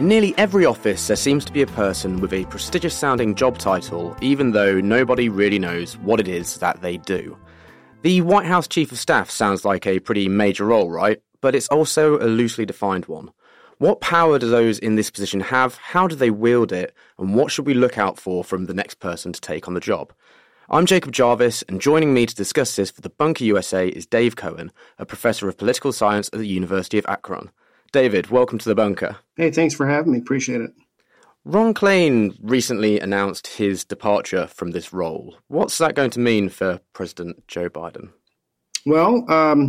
In nearly every office, there seems to be a person with a prestigious-sounding job title, even though nobody really knows what it is that they do. The White House Chief of Staff sounds like a pretty major role, right? But it's also a loosely defined one. What power do those in this position have? How do they wield it? And what should we look out for from the next person to take on the job? I'm Jacob Jarvis, and joining me to discuss this for the Bunker USA is Dave Cohen, a professor of political science at the University of Akron. David, welcome to the Bunker. Hey, thanks for having me. Appreciate it. Ron Klain recently announced his departure from this role. What's that going to mean for President Joe Biden? Well,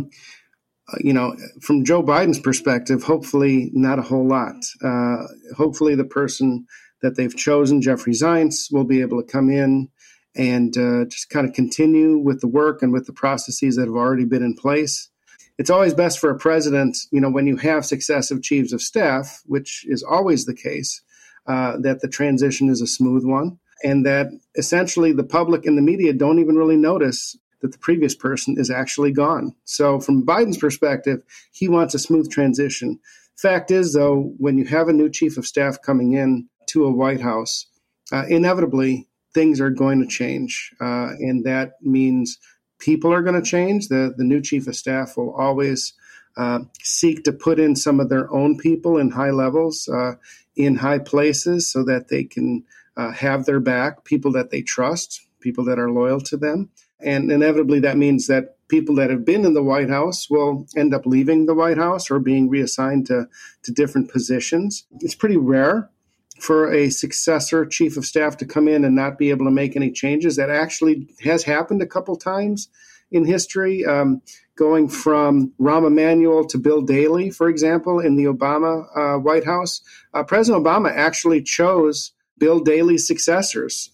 from Joe Biden's perspective, hopefully not a whole lot. Hopefully the person that they've chosen, Jeffrey Zients, will be able to come in and just kind of continue with the work and with the processes that have already been in place. It's always best for a president, when you have successive chiefs of staff, which is always the case, that the transition is a smooth one, and that essentially the public and the media don't even really notice that the previous person is actually gone. So from Biden's perspective, he wants a smooth transition. Fact is, though, when you have a new chief of staff coming in to a White House, inevitably things are going to change, and that means people are going to change. The new chief of staff will always seek to put in some of their own people in high levels, in high places, so that they can have their back, people that they trust, people that are loyal to them. And inevitably, that means that people that have been in the White House will end up leaving the White House or being reassigned to different positions. It's pretty rare for a successor chief of staff to come in and not be able to make any changes. That actually has happened a couple times in history, going from Rahm Emanuel to Bill Daley, for example, in the Obama White House. President Obama actually chose Bill Daley's successors,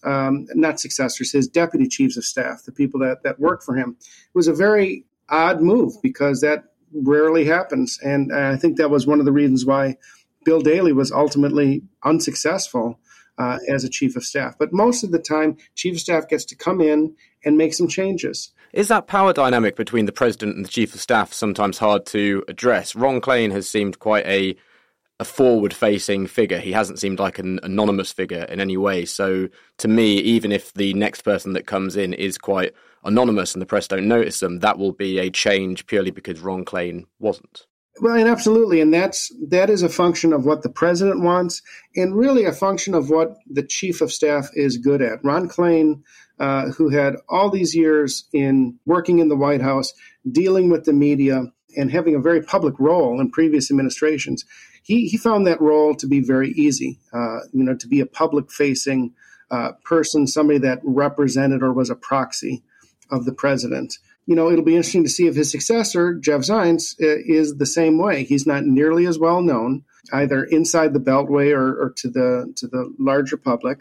his deputy chiefs of staff, the people that work for him. It was a very odd move because that rarely happens. And I think that was one of the reasons why Bill Daley was ultimately unsuccessful as a chief of staff. But most of the time, chief of staff gets to come in and make some changes. Is that power dynamic between the president and the chief of staff sometimes hard to address? Ron Klain has seemed quite a forward-facing figure. He hasn't seemed like an anonymous figure in any way. So to me, even if the next person that comes in is quite anonymous and the press don't notice them, that will be a change purely because Ron Klain wasn't. Well, and absolutely. And that is a function of what the president wants and really a function of what the chief of staff is good at. Ron Klain, who had all these years in working in the White House, dealing with the media and having a very public role in previous administrations, he found that role to be very easy, to be a public-facing person, somebody that represented or was a proxy of the president. It'll be interesting to see if his successor, Jeff Zients, is the same way. He's not nearly as well known, either inside the Beltway or to the larger public.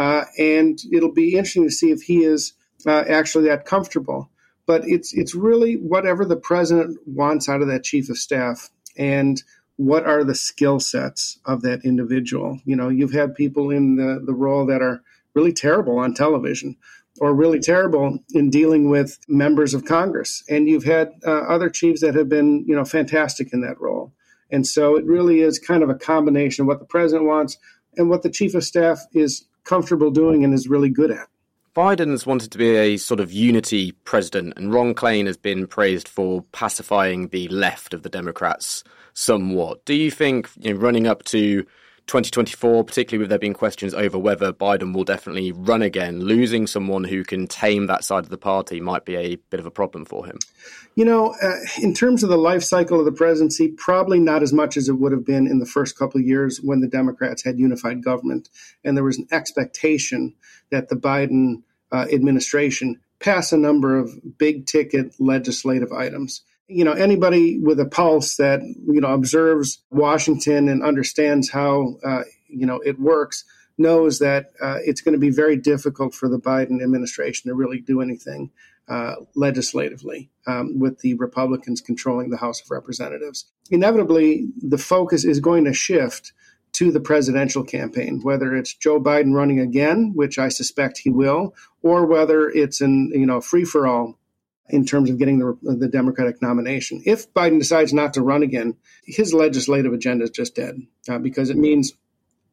And it'll be interesting to see if he is actually that comfortable. But it's really whatever the president wants out of that chief of staff and what are the skill sets of that individual. You've had people in the role that are really terrible on television or really terrible in dealing with members of Congress. And you've had other chiefs that have been, fantastic in that role. And so it really is kind of a combination of what the president wants and what the chief of staff is comfortable doing and is really good at. Biden's wanted to be a sort of unity president, and Ron Klain has been praised for pacifying the left of the Democrats somewhat. Do you think, running up to 2024, particularly with there being questions over whether Biden will definitely run again, losing someone who can tame that side of the party might be a bit of a problem for him? In terms of the life cycle of the presidency, probably not as much as it would have been in the first couple of years when the Democrats had unified government. And there was an expectation that the Biden administration pass a number of big ticket legislative items. Anybody with a pulse that, observes Washington and understands how, it works knows that it's going to be very difficult for the Biden administration to really do anything legislatively with the Republicans controlling the House of Representatives. Inevitably, the focus is going to shift to the presidential campaign, whether it's Joe Biden running again, which I suspect he will, or whether it's a free-for-all in terms of getting the Democratic nomination. If Biden decides not to run again, his legislative agenda is just dead because it means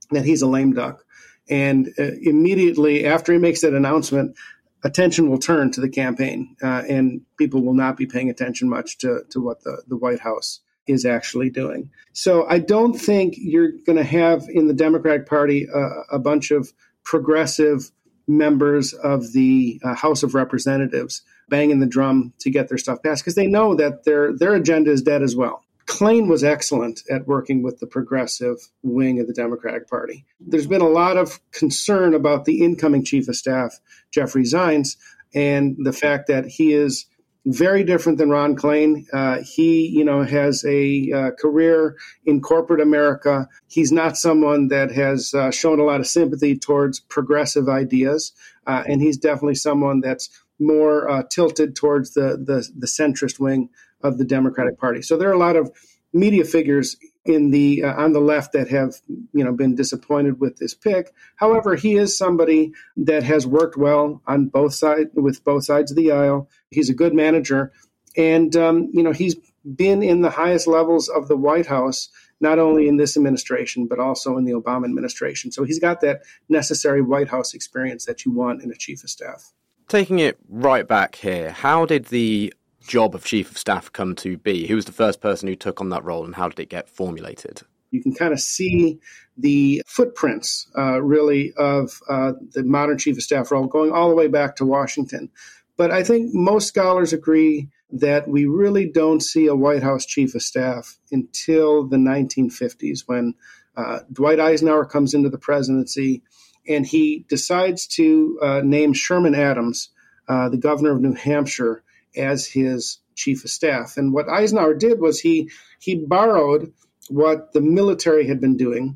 that he's a lame duck. And immediately after he makes that announcement, attention will turn to the campaign, and people will not be paying attention much to what the White House is actually doing. So I don't think you're going to have in the Democratic Party a bunch of progressive members of the House of Representatives banging the drum to get their stuff passed, because they know that their agenda is dead as well. Klain was excellent at working with the progressive wing of the Democratic Party. There's been a lot of concern about the incoming chief of staff, Jeffrey Zients, and the fact that he is very different than Ron Klain. He, has a career in corporate America. He's not someone that has shown a lot of sympathy towards progressive ideas, and he's definitely someone that's more tilted towards the centrist wing of the Democratic Party. So there are a lot of media figures in the on the left that have been disappointed with this pick. However, he is somebody that has worked well on both sides of the aisle. He's a good manager, and he's been in the highest levels of the White House, not only in this administration but also in the Obama administration. So he's got that necessary White House experience that you want in a chief of staff. Taking it right back here, how did the job of chief of staff come to be? Who was the first person who took on that role, and how did it get formulated? You can kind of see the footprints, really, of the modern chief of staff role going all the way back to Washington. But I think most scholars agree that we really don't see a White House chief of staff until the 1950s, when Dwight Eisenhower comes into the presidency, and he decides to name Sherman Adams, the governor of New Hampshire, as his chief of staff. And what Eisenhower did was he borrowed what the military had been doing,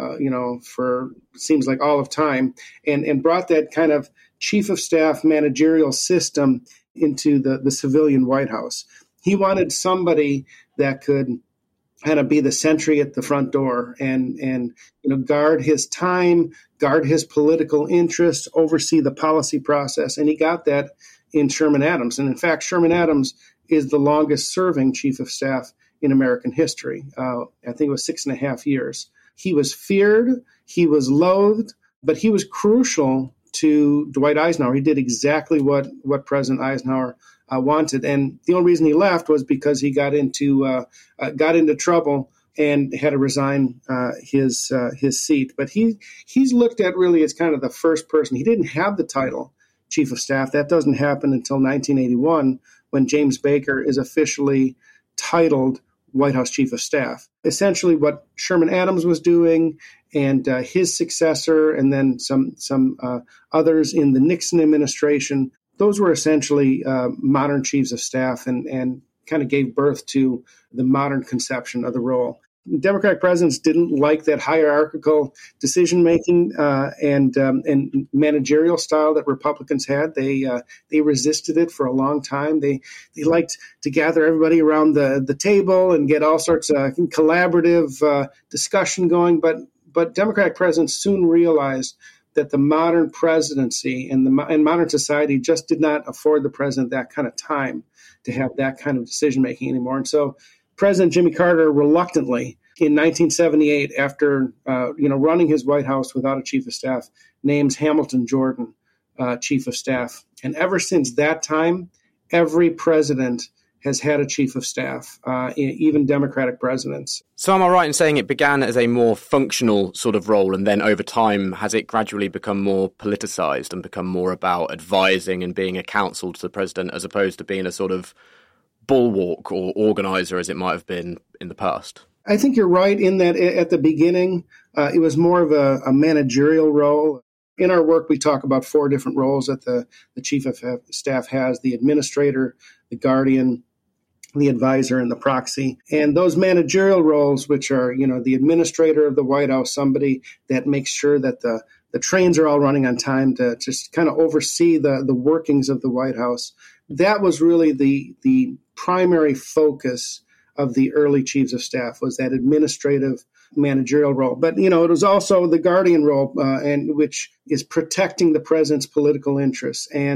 for seems like all of time, and brought that kind of chief of staff managerial system into the civilian White House. He wanted somebody that could kind of be the sentry at the front door and guard his time, guard his political interest, oversee the policy process. And he got that in Sherman Adams. And in fact, Sherman Adams is the longest serving chief of staff in American history. I think it was 6.5 years. He was feared, he was loathed, but he was crucial to Dwight Eisenhower. He did exactly what President Eisenhower wanted. And the only reason he left was because he got into trouble and had to resign his seat. But he's looked at really as kind of the first person. He didn't have the title chief of staff. That doesn't happen until 1981, when James Baker is officially titled White House chief of staff. Essentially what Sherman Adams was doing, and his successor, and then some others in the Nixon administration, those were essentially modern chiefs of staff, and kind of gave birth to the modern conception of the role. Democratic presidents didn't like that hierarchical decision-making and managerial style that Republicans had. They resisted it for a long time. They liked to gather everybody around the table and get all sorts of collaborative discussion going. But Democratic presidents soon realized that the modern presidency and modern society just did not afford the president that kind of time to have that kind of decision-making anymore. And so President Jimmy Carter reluctantly, in 1978, after running his White House without a chief of staff, names Hamilton Jordan chief of staff. And ever since that time, every president has had a chief of staff, even Democratic presidents. So am I right in saying it began as a more functional sort of role, and then over time has it gradually become more politicized and become more about advising and being a counsel to the president, as opposed to being a sort of bulwark or organizer as it might have been in the past? I think you're right in that at the beginning, it was more of a managerial role. In our work, we talk about 4 different roles that the chief of staff has: the administrator, the guardian, the advisor, and the proxy. And those managerial roles, which are, the administrator of the White House, somebody that makes sure that the trains are all running on time, to just kind of oversee the workings of the White House. That was really the primary focus of the early chiefs of staff, was that administrative managerial role. But, it was also the guardian role, and which is protecting the president's political interests and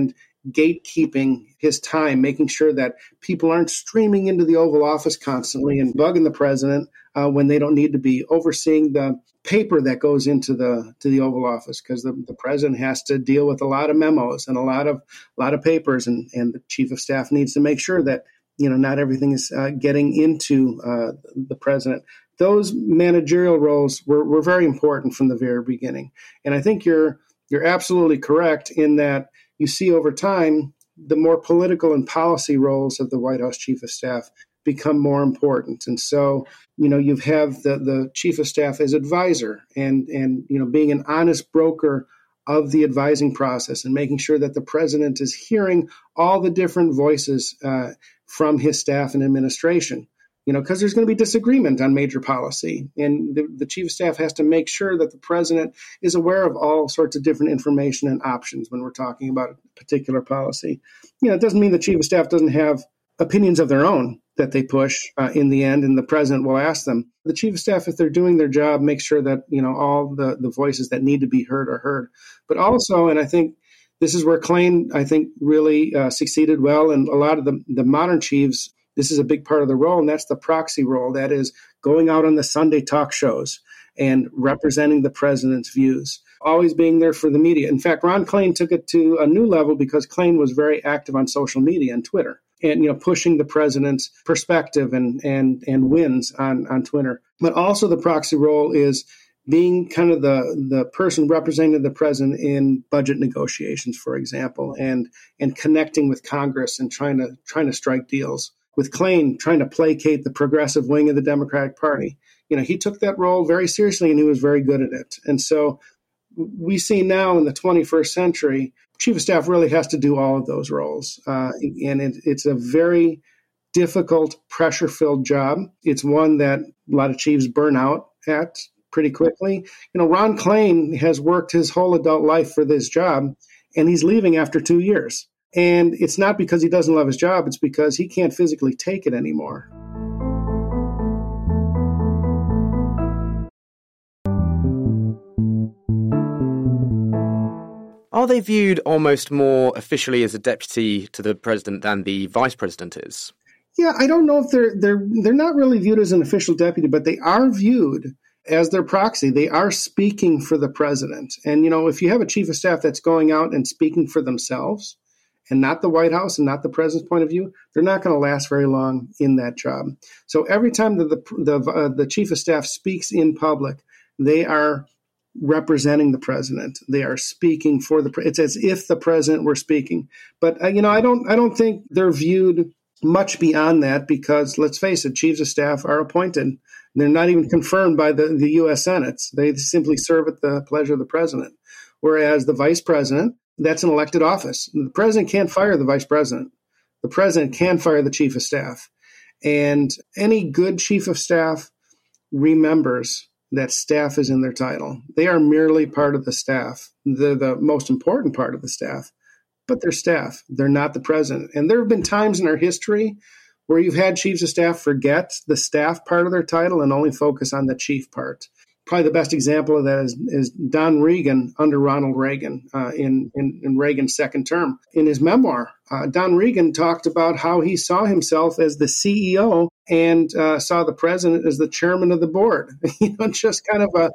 gatekeeping his time, making sure that people aren't streaming into the Oval Office constantly and bugging the president when they don't need to be, overseeing the paper that goes into the Oval Office, because the president has to deal with a lot of memos and a lot of papers, and the chief of staff needs to make sure that not everything is getting into the president. Those managerial roles were very important from the very beginning, and I think you're absolutely correct in that you see over time the more political and policy roles of the White House chief of staff become more important. And so, you have the chief of staff as advisor and being an honest broker of the advising process and making sure that the president is hearing all the different voices from his staff and administration. Because there's going to be disagreement on major policy. And the chief of staff has to make sure that the president is aware of all sorts of different information and options when we're talking about a particular policy. It doesn't mean the chief of staff doesn't have opinions of their own that they push in the end, and the president will ask them. The chief of staff, if they're doing their job, make sure that, all the voices that need to be heard are heard. But also, and I think this is where Klain, really succeeded well, and a lot of the modern chiefs, this is a big part of the role, and that's the proxy role. That is going out on the Sunday talk shows and representing the president's views, always being there for the media. In fact, Ron Klain took it to a new level because Klain was very active on social media and Twitter, and pushing the president's perspective and wins on Twitter. But also the proxy role is being kind of the person representing the president in budget negotiations, for example, and connecting with Congress and trying to strike deals. With Klain trying to placate the progressive wing of the Democratic Party. He took that role very seriously, and he was very good at it. And so we see now in the 21st century, chief of staff really has to do all of those roles. And it's a very difficult, pressure-filled job. It's one that a lot of chiefs burn out at pretty quickly. Ron Klain has worked his whole adult life for this job, and he's leaving after 2 years. And it's not because he doesn't love his job, it's because he can't physically take it anymore. Are they viewed almost more officially as a deputy to the president than the vice president is? Yeah, I don't know if they're not really viewed as an official deputy, but they are viewed as their proxy. They are speaking for the president. And, if you have a chief of staff that's going out and speaking for themselves, and not the White House and not the president's point of view, they're not going to last very long in that job. So every time that the chief of staff speaks in public, they are representing the president. They are speaking for it's as if the president were speaking. But I don't think they're viewed much beyond that, because let's face it, chiefs of staff are appointed. They're not even confirmed by the U.S. Senate. They simply serve at the pleasure of the president. Whereas the vice president, that's an elected office. The president can't fire the vice president. The president can fire the chief of staff. And any good chief of staff remembers that staff is in their title. They are merely part of the staff. They're the most important part of the staff, but they're staff. They're not the president. And there have been times in our history where you've had chiefs of staff forget the staff part of their title and only focus on the chief part. Probably the best example of that is Don Regan under Ronald Reagan in Reagan's second term. In his memoir, Don Regan talked about how he saw himself as the CEO and saw the president as the chairman of the board. Just kind of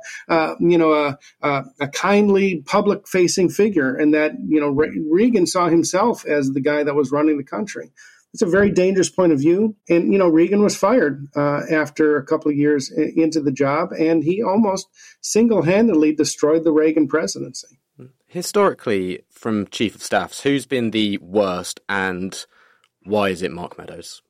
a kindly public-facing figure, and that Reagan saw himself as the guy that was running the country. It's a very dangerous point of view. And, Reagan was fired after a couple of years into the job, and he almost single-handedly destroyed the Reagan presidency. Historically, from chief of staffs, who's been the worst, and why is it Mark Meadows?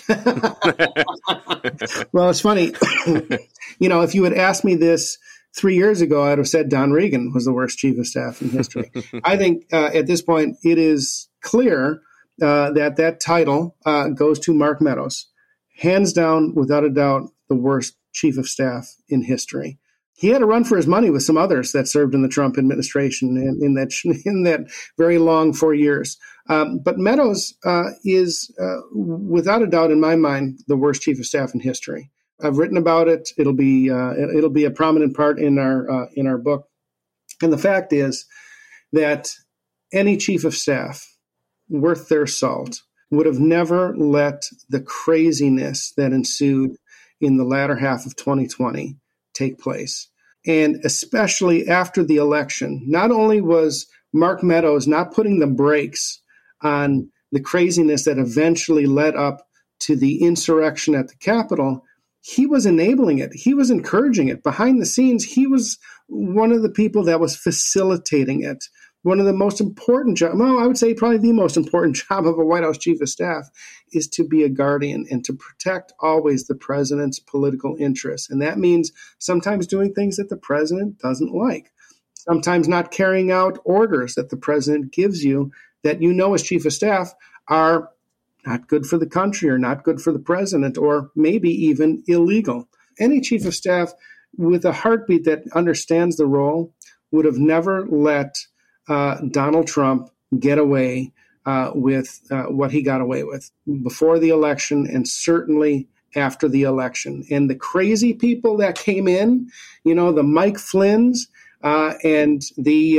Well, it's funny. If you had asked me this 3 years ago, I'd have said Don Regan was the worst chief of staff in history. I think at this point it is clear that title goes to Mark Meadows. Hands down, without a doubt, the worst chief of staff in history. He had to run for his money with some others that served in the Trump administration in that very long 4 years. But Meadows is, without a doubt, in my mind, the worst chief of staff in history. I've written about it. It'll be a prominent part in our book. And the fact is that any chief of staff worth their salt would have never let the craziness that ensued in the latter half of 2020 take place. And especially after the election, not only was Mark Meadows not putting the brakes on the craziness that eventually led up to the insurrection at the Capitol, he was enabling it. He was encouraging it. Behind the scenes, he was one of the people that was facilitating it. One of the most important jobs, well, I would say probably the most important job of a White House chief of staff is to be a guardian and to protect always the president's political interests. And that means sometimes doing things that the president doesn't like, sometimes not carrying out orders that the president gives you that you know as chief of staff are not good for the country or not good for the president or maybe even illegal. Any chief of staff with a heartbeat that understands the role would have never let Donald Trump get away with what he got away with before the election and certainly after the election. And the crazy people that came in, the Mike Flynn's and the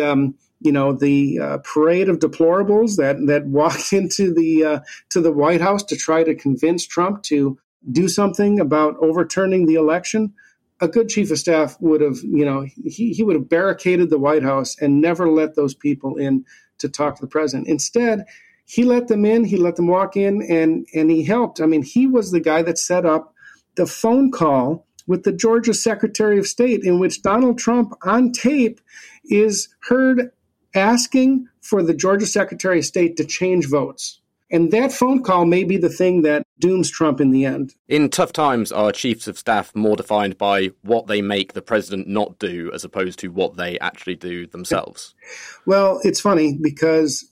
parade of deplorables that walked into the White House to try to convince Trump to do something about overturning the election. A good chief of staff would have, he would have barricaded the White House and never let those people in to talk to the president. Instead, he let them in, he let them walk in, and he helped. I mean, he was the guy that set up the phone call with the Georgia Secretary of State in which Donald Trump on tape is heard asking for the Georgia Secretary of State to change votes. And that phone call may be the thing that dooms Trump in the end. In tough times, are chiefs of staff more defined by what they make the president not do as opposed to what they actually do themselves? Well, it's funny because,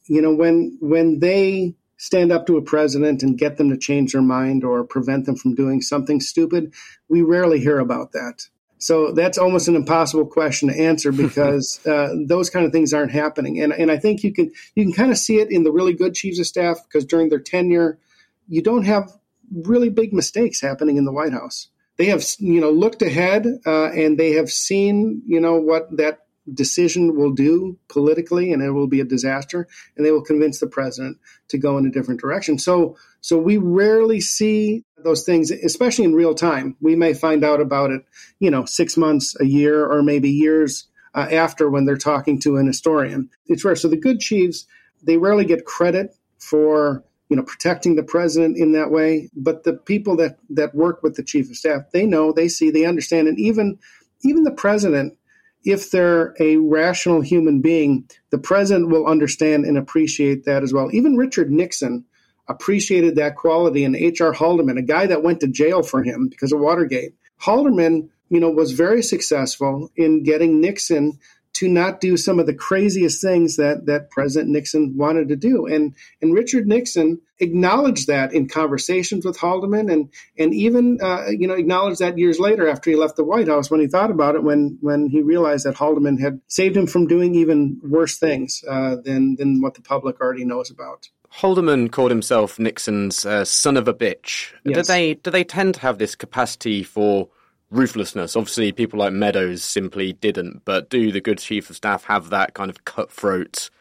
when they stand up to a president and get them to change their mind or prevent them from doing something stupid, we rarely hear about that. So that's almost an impossible question to answer because those kind of things aren't happening. And I think you can kind of see it in the really good chiefs of staff because during their tenure, you don't have really big mistakes happening in the White House. They have, looked ahead and they have seen, what that decision will do politically, and it will be a disaster, and they will convince the president to go in a different direction. So we rarely see those things, especially in real time. We may find out about it, 6 months, a year, or maybe years after when they're talking to an historian. It's rare. So the good chiefs, they rarely get credit for protecting the president in that way. But the people that work with the chief of staff, they know, they see, they understand, and even the president, if they're a rational human being, the president will understand and appreciate that as well. Even Richard Nixon appreciated that quality, and H.R. Haldeman, a guy that went to jail for him because of Watergate. Haldeman, was very successful in getting Nixon to not do some of the craziest things that President Nixon wanted to do. And Richard Nixon acknowledged that in conversations with Haldeman and even, acknowledged that years later after he left the White House when he thought about it, when he realized that Haldeman had saved him from doing even worse things than what the public already knows about. Haldeman called himself Nixon's son of a bitch. Yes. Do they tend to have this capacity for ruthlessness? Obviously, people like Meadows simply didn't, but do the good chief of staff have that kind of cutthroat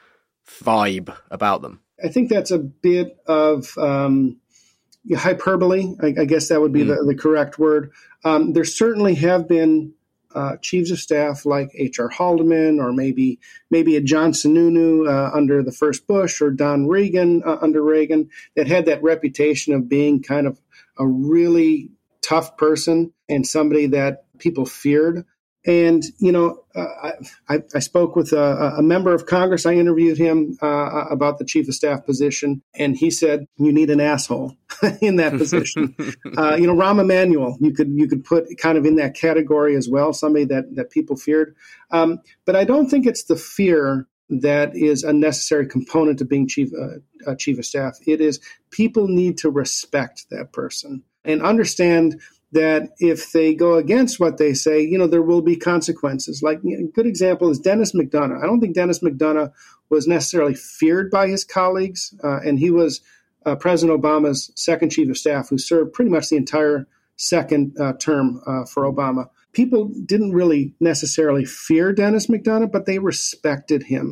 vibe about them? I think that's a bit of hyperbole. I guess that would be the correct word. There certainly have been chiefs of staff like H.R. Haldeman or maybe a John Sununu under the first Bush or Don Reagan under Reagan that had that reputation of being kind of a really tough person and somebody that people feared. And, I spoke with a member of Congress. I interviewed him about the chief of staff position, and he said, you need an asshole in that position. Rahm Emanuel, you could put kind of in that category as well, somebody that people feared. But I don't think it's the fear that is a necessary component of being chief of staff. It is people need to respect that person and understand that if they go against what they say, there will be consequences. Like a good example is Dennis McDonough. I don't think Dennis McDonough was necessarily feared by his colleagues, and he was President Obama's second chief of staff who served pretty much the entire second term for Obama. People didn't really necessarily fear Dennis McDonough, but they respected him.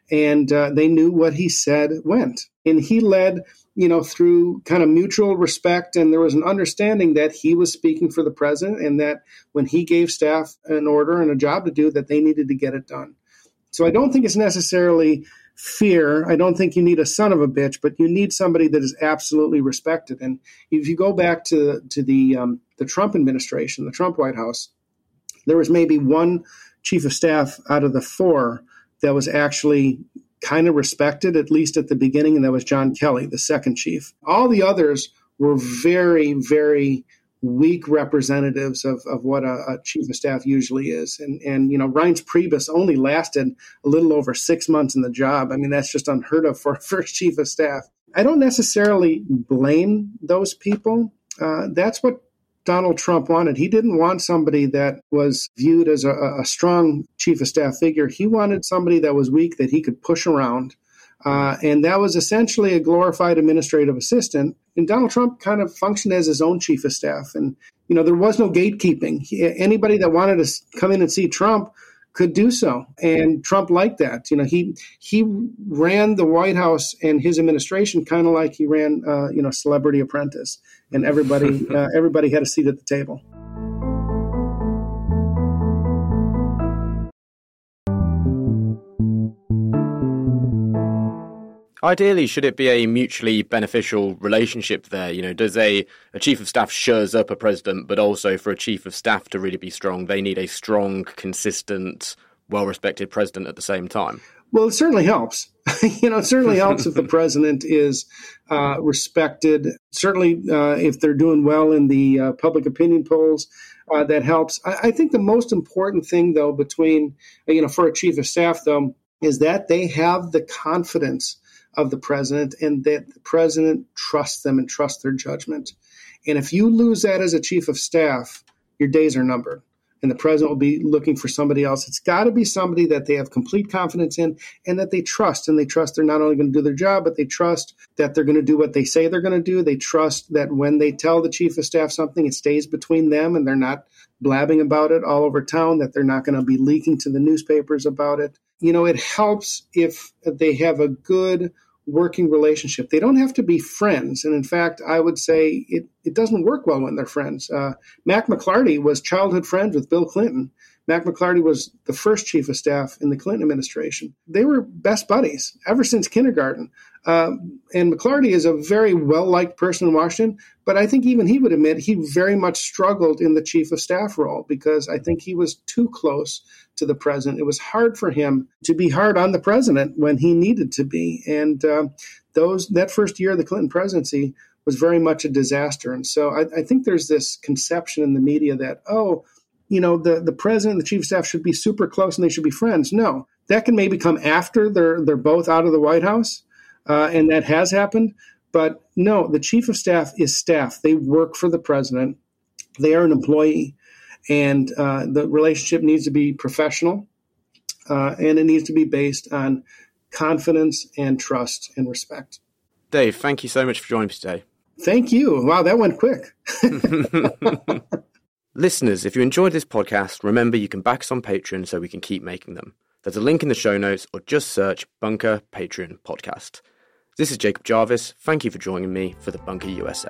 and they knew what he said went. And he led, through kind of mutual respect, and there was an understanding that he was speaking for the president, and that when he gave staff an order and a job to do, that they needed to get it done. So I don't think it's necessarily fear. I don't think you need a son of a bitch, but you need somebody that is absolutely respected. And if you go back to the Trump administration, the Trump White House, there was maybe one chief of staff out of the four that was actually kind of respected, at least at the beginning, and that was John Kelly, the second chief. All the others were very, very weak representatives of what a chief of staff usually is. And Reince Priebus only lasted a little over 6 months in the job. I mean, that's just unheard of for a first chief of staff. I don't necessarily blame those people. That's what Donald Trump wanted. He didn't want somebody that was viewed as a strong chief of staff figure. He wanted somebody that was weak, that he could push around. And that was essentially a glorified administrative assistant. And Donald Trump kind of functioned as his own chief of staff. And, there was no gatekeeping. Anybody that wanted to come in and see Trump could do so. And Trump liked that. He ran the White House and his administration kind of like he ran, Celebrity Apprentice. And everybody had a seat at the table. Ideally, should it be a mutually beneficial relationship there? Does a chief of staff shores up a president, but also for a chief of staff to really be strong, they need a strong, consistent, well-respected president at the same time? Well, it certainly helps. It certainly helps if the president is respected. Certainly, if they're doing well in the public opinion polls, that helps. I think the most important thing, though, between, for a chief of staff, though, is that they have the confidence of the president and that the president trusts them and trusts their judgment. And if you lose that as a chief of staff, your days are numbered. And the president will be looking for somebody else. It's got to be somebody that they have complete confidence in and that they trust. And they trust they're not only going to do their job, but they trust that they're going to do what they say they're going to do. They trust that when they tell the chief of staff something, it stays between them and they're not blabbing about it all over town, that they're not going to be leaking to the newspapers about it. It helps if they have a good working relationship. They don't have to be friends. And in fact, I would say it doesn't work well when they're friends. Mac McLarty was childhood friends with Bill Clinton. Mac McLarty was the first chief of staff in the Clinton administration. They were best buddies ever since kindergarten. And McLarty is a very well-liked person in Washington, but I think even he would admit he very much struggled in the chief of staff role because I think he was too close to the president. It was hard for him to be hard on the president when he needed to be. And that first year of the Clinton presidency was very much a disaster. And so I think there's this conception in the media that, the president and the chief of staff should be super close and they should be friends. No, that can maybe come after they're both out of the White House. And that has happened. But no, the chief of staff is staff. They work for the president. They are an employee. And the relationship needs to be professional. And it needs to be based on confidence and trust and respect. Dave, thank you so much for joining me today. Thank you. Wow, that went quick. Listeners, if you enjoyed this podcast, remember you can back us on Patreon so we can keep making them. There's a link in the show notes or just search Bunker Patreon Podcast. This is Jacob Jarvis. Thank you for joining me for the Bunker USA.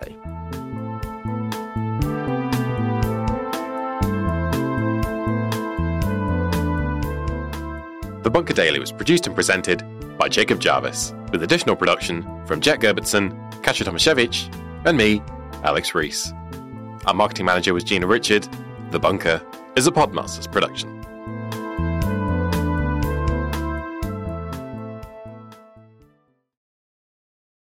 The Bunker Daily was produced and presented by Jacob Jarvis, with additional production from Jet Gerbertson, Kasia Tomaszewicz, and me, Alex Reese. Our marketing manager was Gina Richard. The Bunker is a Podmasters production.